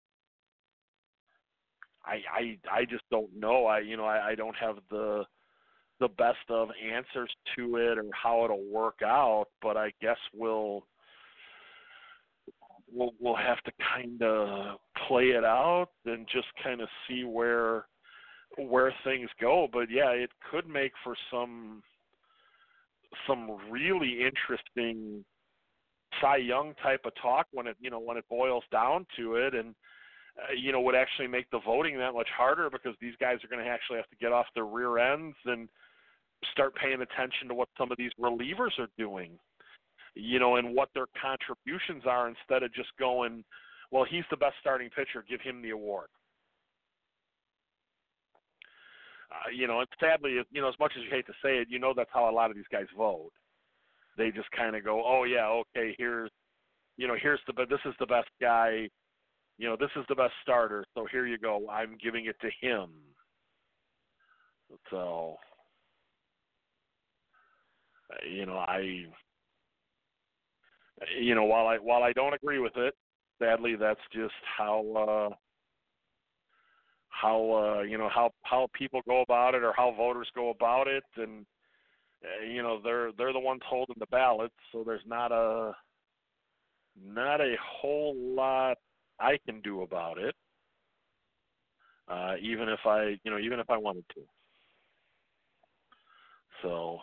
I, I, I just don't know. I, you know, I, I don't have the, the best of answers to it or how it'll work out, but I guess we'll, we'll, we'll have to kind of play it out and just kind of see where, where things go. But yeah, it could make for some some really interesting Cy Young type of talk when it, you know, when it boils down to it, and uh, you know, would actually make the voting that much harder because these guys are going to actually have to get off their rear ends and start paying attention to what some of these relievers are doing, you know, and what their contributions are instead of just going, well, he's the best starting pitcher, give him the award. Uh, you know, and sadly, you know, as much as you hate to say it, you know, that's how a lot of these guys vote. They just kind of go, oh yeah, okay, here's, you know, here's the, but this is the best guy, you know, this is the best starter, so here you go, I'm giving it to him. So, you know, I, you know, while I while I don't agree with it, sadly, that's just how. Uh, how uh, you know how how people go about it or how voters go about it, and uh, you know they're they're the ones holding the ballots, so there's not a not a whole lot I can do about it, uh, even if I you know even if I wanted to. So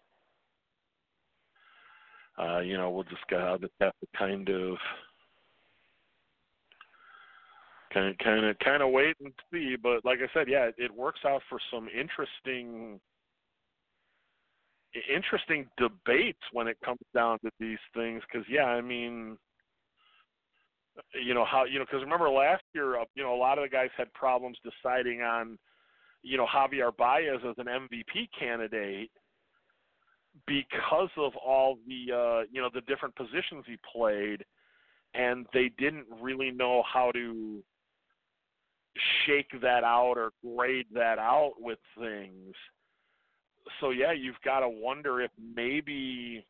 uh, you know we'll just, I'll just have to kind of kind of, kind of, kind of wait and see. But like I said, yeah, it works out for some interesting, interesting debates when it comes down to these things. Because yeah, I mean, you know how you know because remember last year, uh, you know, a lot of the guys had problems deciding on, you know, Javier Baez as an M V P candidate because of all the uh, you know the different positions he played, and they didn't really know how to shake that out or grade that out with things. So yeah, you've got to wonder if maybe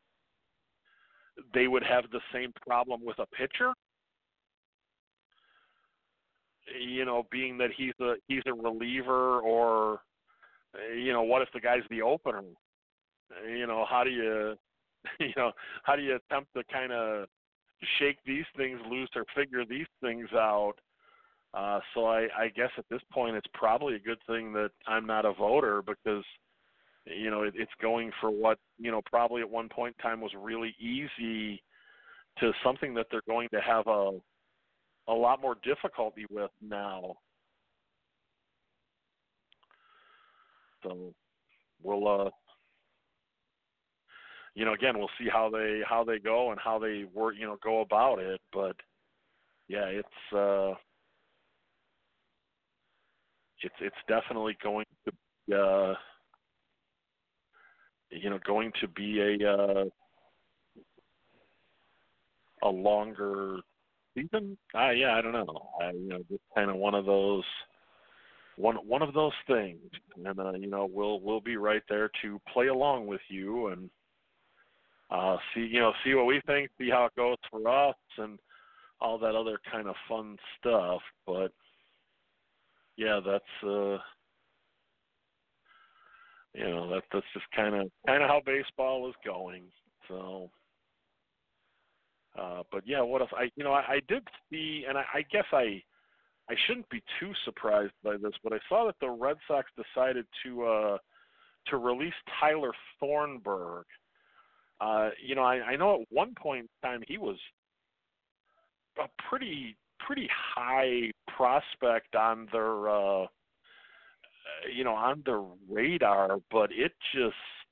they would have the same problem with a pitcher. You know, being that he's a he's a reliever, or you know, what if the guy's the opener? You know, how do you you know how do you attempt to kind of shake these things loose or figure these things out? Uh, so I, I guess at this point it's probably a good thing that I'm not a voter, because you know it, it's going for what you know probably at one point in time was really easy to something that they're going to have a a lot more difficulty with now. So we'll uh, you know again we'll see how they how they go and how they work you know go about it. But yeah, it's uh, it's it's definitely going to be, uh, you know going to be a uh, a longer season. Uh, yeah, I don't know. I, you know, just kind of one of those one one of those things, and uh, you know we'll we'll be right there to play along with you and uh, see you know see what we think, see how it goes for us, and all that other kind of fun stuff. But yeah, that's uh, you know that that's just kind of kind of how baseball is going. So. Uh, but yeah, what if I, you know, I, I did see, and I, I guess I, I shouldn't be too surprised by this, but I saw that the Red Sox decided to, uh, to release Tyler Thornburg. Uh, you know, I, I know at one point in time he was a pretty, pretty high prospect on their, uh, you know, on their radar, but it just,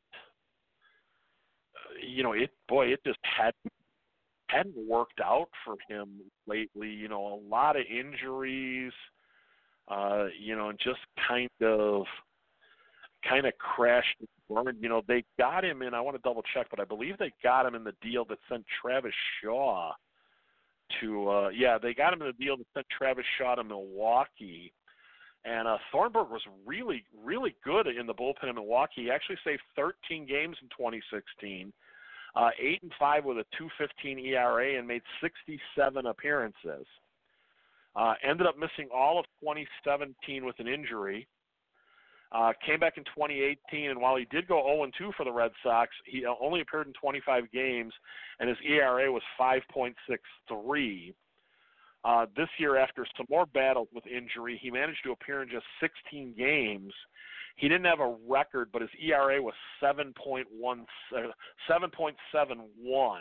you know, it, boy, it just had hadn't worked out for him lately. You know, a lot of injuries, uh, you know, and just kind of kind of crashed and burned. You know, they got him in, I want to double check, but I believe they got him in the deal that sent Travis Shaw to, uh, yeah, they got him in the deal that sent Travis Shaw to Milwaukee. And uh, Thornburg was really, really good in the bullpen in Milwaukee. He actually saved thirteen games in twenty sixteen. Uh, eight and five with a two fifteen E R A and made sixty-seven appearances. Uh, ended up missing all of twenty seventeen with an injury. Uh, came back in twenty eighteen, and while he did go oh and two for the Red Sox, he only appeared in twenty-five games, and his E R A was five point six three. Uh, this year, after some more battles with injury, he managed to appear in just sixteen games. He didn't have a record, but his E R A was seven point one, seven point seven one.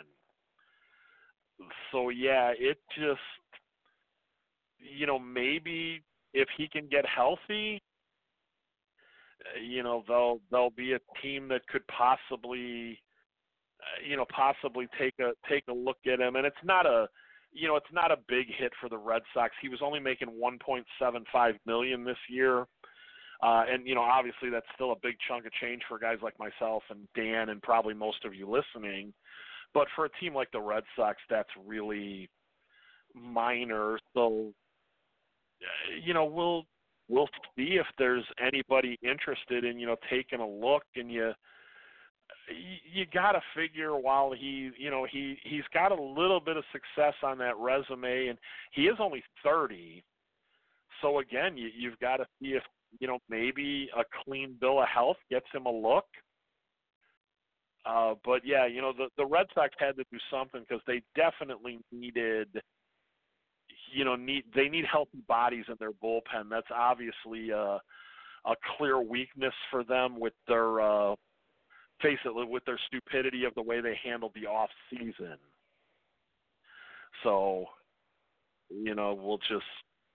So yeah, it just, you know, maybe if he can get healthy, you know, they'll they'll be a team that could possibly, you know, possibly take a take a look at him. And it's not a, you know, it's not a big hit for the Red Sox. He was only making one point seven five million dollars this year. Uh, and, you know, obviously that's still a big chunk of change for guys like myself and Dan and probably most of you listening. But for a team like the Red Sox, that's really minor. So, you know, we'll we'll see if there's anybody interested in, you know, taking a look. And you you got to figure while he, you know, he, he's got a little bit of success on that resume, and he is only thirty. So, again, you, you've got to see if, you know, maybe a clean bill of health gets him a look. Uh, but, yeah, you know, the, the Red Sox had to do something because they definitely needed, you know, need they need healthy bodies in their bullpen. That's obviously a, a clear weakness for them with their, uh, face it, with their stupidity of the way they handled the off season. So, you know, we'll just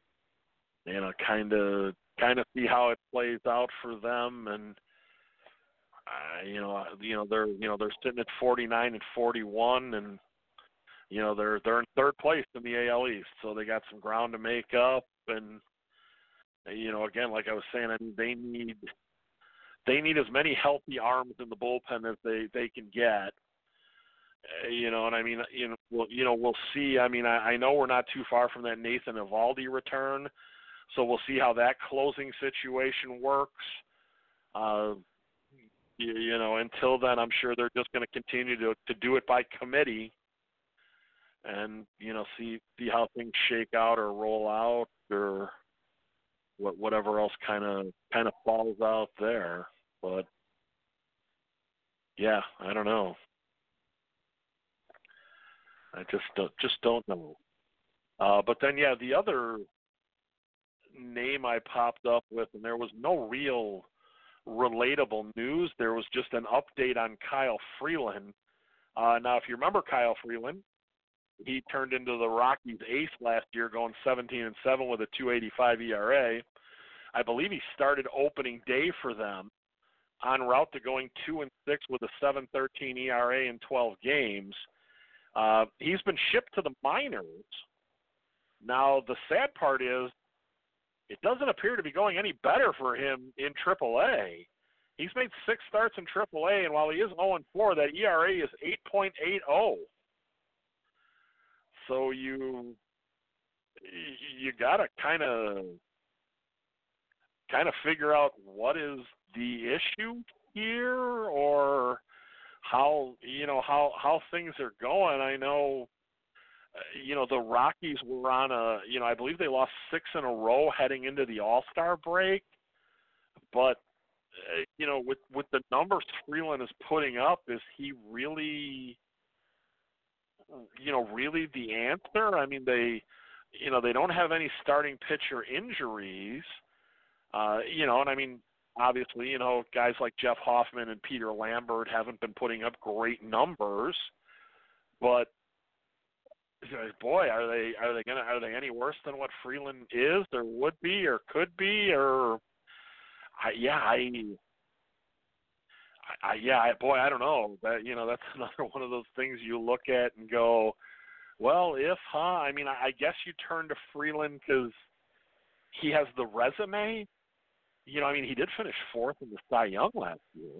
you know, kind of kind of see how it plays out for them. And uh, you know, you know they're you know they're sitting at forty-nine and forty-one, and you know they're they're in third place in the A L East, so they got some ground to make up. And you know, again, like I was saying, I mean, they need they need as many healthy arms in the bullpen as they they can get. Uh, you know, and I mean, you know, we'll, you know, we'll see. I mean, I, I know we're not too far from that Nathan Eovaldi return, so we'll see how that closing situation works. Uh, you, you know, until then, I'm sure they're just going to continue to to do it by committee, and you know, see see how things shake out or roll out, or what whatever else kind of kind of falls out there. But yeah, I don't know. I just don't, just don't know. Uh, but then, yeah, the other name I popped up with, and there was no real relatable news. There was just an update on Kyle Freeland. Uh, now, if you remember Kyle Freeland, he turned into the Rockies ace last year, going seventeen and seven with a two eighty-five E R A. I believe he started opening day for them, en route to going two and six with a seven thirteen E R A in twelve games. Uh, he's been shipped to the minors. Now, the sad part is it doesn't appear to be going any better for him in triple A. He's made six starts in triple A, and while he is oh and four, that E R A is eight point eight oh. So you you got to kind of kind of figure out what is the issue here, or how you know how how things are going. I know uh, you know the Rockies were on a you know I believe they lost six in a row heading into the All-Star break, but uh, you know with with the numbers Freeland is putting up, is he really you know really the answer? I mean, they you know they don't have any starting pitcher injuries, uh, you know, and I mean, obviously, you know, guys like Jeff Hoffman and Peter Lambert haven't been putting up great numbers, but boy, are they are they gonna are they any worse than what Freeland is, or would be, or could be, or I, yeah, I, I, yeah, I, boy, I don't know. That you know, that's another one of those things you look at and go, well, if, huh? I mean, I, I guess you turn to Freeland because he has the resume. You know, I mean, he did finish fourth in the Cy Young last year.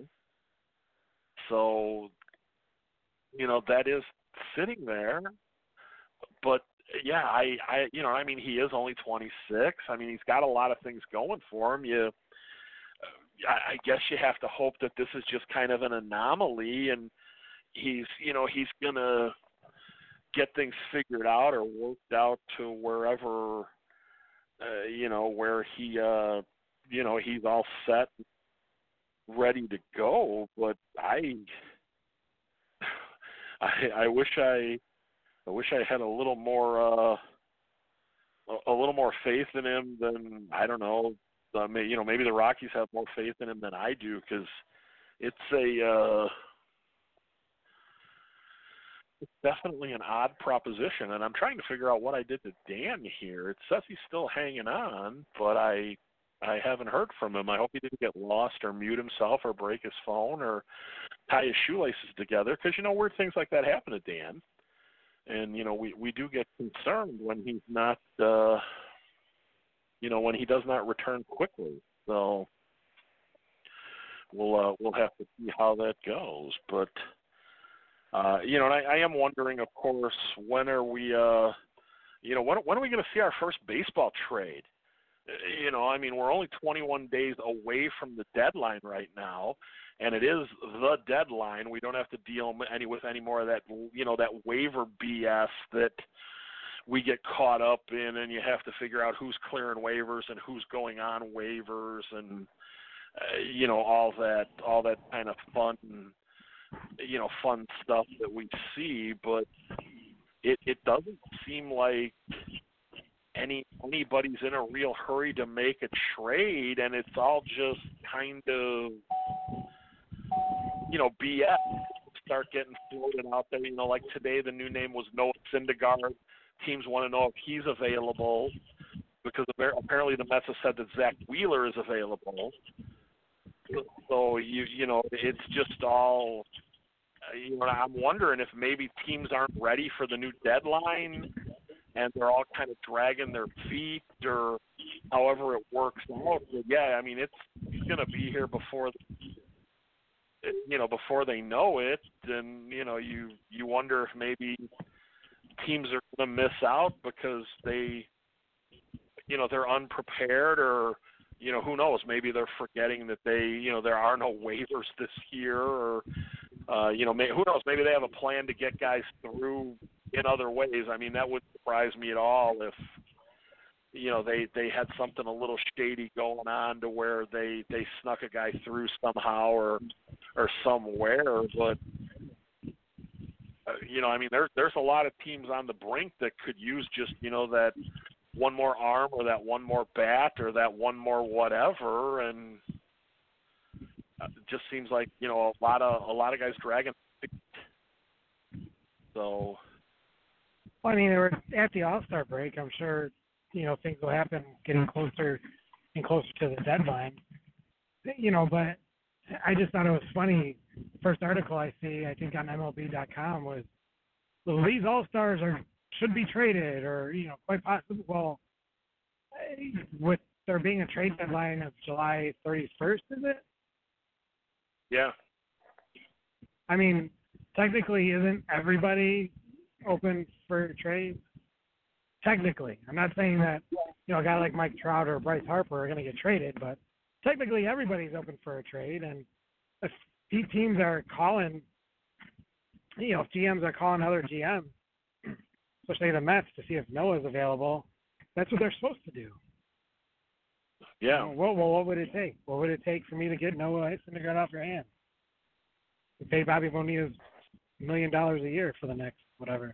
So, you know, that is sitting there. But, yeah, I, I, you know, I mean, he is only twenty-six. I mean, he's got a lot of things going for him. You, I, I guess you have to hope that this is just kind of an anomaly, and he's, you know, he's going to get things figured out or worked out to wherever, uh, you know, where he, uh, you know, he's all set, ready to go. But I, I, I wish I, I wish I had a little more, uh, a, a little more faith in him than I don't know. Uh, may, you know, maybe the Rockies have more faith in him than I do, because it's a, uh, it's definitely an odd proposition, and I'm trying to figure out what I did to Dan here. It says he's still hanging on, but I. I haven't heard from him. I hope he didn't get lost or mute himself or break his phone or tie his shoelaces together, because, you know, weird things like that happen to Dan. And, you know, we, we do get concerned when he's not, uh, you know, when he does not return quickly. So we'll uh, we'll have to see how that goes. But, uh, you know, and I, I am wondering, of course, when are we, uh, you know, when, when are we going to see our first baseball trade? You know, I mean, we're only twenty-one days away from the deadline right now, and it is the deadline. We don't have to deal any with any more of that, you know, that waiver B S that we get caught up in, and you have to figure out who's clearing waivers and who's going on waivers, and uh, you know, all that, all that kind of fun, you know, fun stuff that we see. But it it doesn't seem like any anybody's in a real hurry to make a trade, and it's all just kind of, you know, B S. Start getting floated out there. You know, like today the new name was Noah Syndergaard. Teams want to know if he's available. because apparently the Mets have said that Zach Wheeler is available. So you you know it's just all you know. I'm wondering if maybe teams aren't ready for the new deadline, and they're all kind of dragging their feet, or however it works out. But yeah, I mean it's, it's going to be here before you know before they know it, and you know you you wonder if maybe teams are going to miss out because they you know they're unprepared, or you know, who knows? Maybe they're forgetting that they, you know, there are no waivers this year, or, uh, you know, may, who knows? Maybe they have a plan to get guys through in other ways. I mean, that wouldn't surprise me at all if, you know, they, they had something a little shady going on to where they, they snuck a guy through somehow or or somewhere. But, uh, you know, I mean, there's there's a lot of teams on the brink that could use just, you know, that one more arm or that one more bat or that one more whatever, and it just seems like you know a lot of a lot of guys dragging. So, well, I mean, we're at the All-Star break. I'm sure you know things will happen getting closer and closer to the deadline. You know, but I just thought it was funny. First article I see, I think on M L B dot com was, well, these All-Stars are. Should be traded, or you know, quite possibly. Well, with there being a trade deadline of July thirty-first, is it? Yeah. I mean, technically, isn't everybody open for trade? Technically, I'm not saying that you know a guy like Mike Trout or Bryce Harper are going to get traded, but technically, everybody's open for a trade, and if teams are calling, you know, if G Ms are calling other G Ms. Especially the Mets, to see if Noah's available. That's what they're supposed to do. Yeah. You know, well, well, what would it take? What would it take for me to get Noah Syndergaard off your hands? To pay Bobby Bonilla a million dollars a year for the next whatever.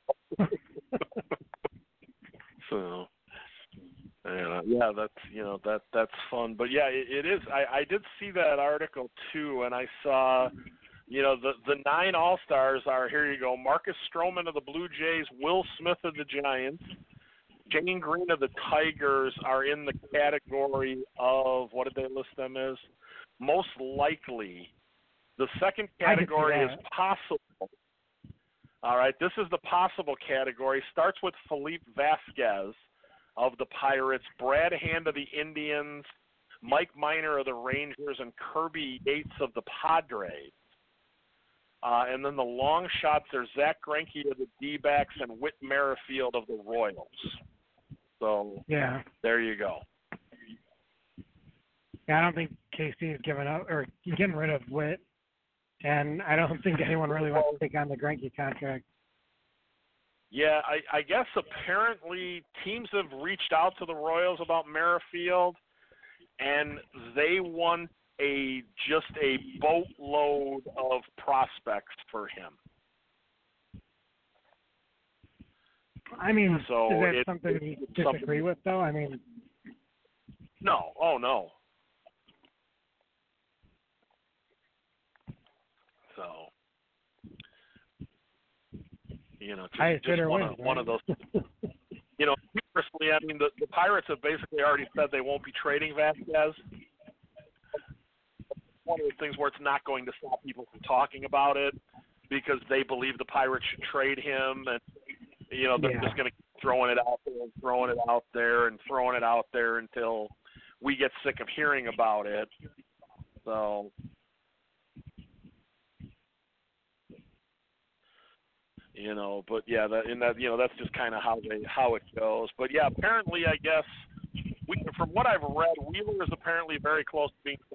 So, yeah, yeah, that's you know that that's fun. But yeah, it, it is. I, I did see that article too, and I saw. You know, the the nine All-Stars are, here you go, Marcus Stroman of the Blue Jays, Will Smith of the Giants, Jane Green of the Tigers are in the category of, what did they list them as? Most likely. The second category is possible. All right, this is the possible category. Starts with Felipe Vasquez of the Pirates, Brad Hand of the Indians, Mike Minor of the Rangers, and Kirby Yates of the Padres. Uh, and then the long shots are Zach Greinke of the D-backs and Whit Merrifield of the Royals. So yeah, there you go. Yeah, I don't think K C is giving up or getting rid of Whit, and I don't think anyone really wants to take on the Greinke contract. Yeah, I, I guess apparently teams have reached out to the Royals about Merrifield, and they want a just a boatload of prospects for him. I mean, so is that it, something you disagree something, with, though? I mean, no. Oh, no. So, you know, just, just one, wins, of, right? one of those. You know, personally, I mean, the, the Pirates have basically already said they won't be trading Vasquez. One of the things where it's not going to stop people from talking about it because they believe the Pirates should trade him, and you know they're yeah. just going to keep throwing it out there and throwing it out there and throwing it out there until we get sick of hearing about it. So, you know, but yeah, that and that you know that's just kind of how they how it goes. But yeah, apparently, I guess we, from what I've read, Wheeler is apparently very close to being.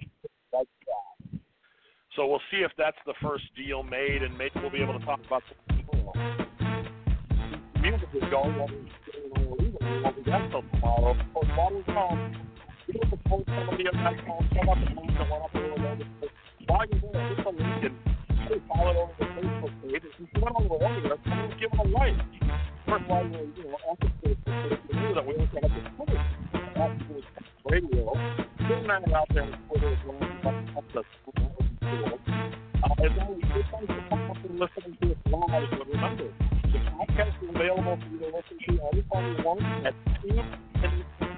So we'll see if that's the first deal made, and maybe we'll be able to talk about some more. Music is going on. We'll be done till tomorrow. For tomorrow's home, we have to post some of the events on some of the things that went up a little bit. While you're there, just a link and hey, follow it over the Facebook page. If you went over there, someone give them a like. First of all, you know, on the Facebook page, you knew that we also have the Twitter. That's radio. Getting that out there on Twitter as well. That's the Uh, as always, good thanks for coming up and listening to us live. But remember, the podcast is available for you to listen to anytime you want at two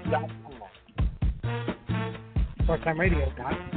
sports time radio dot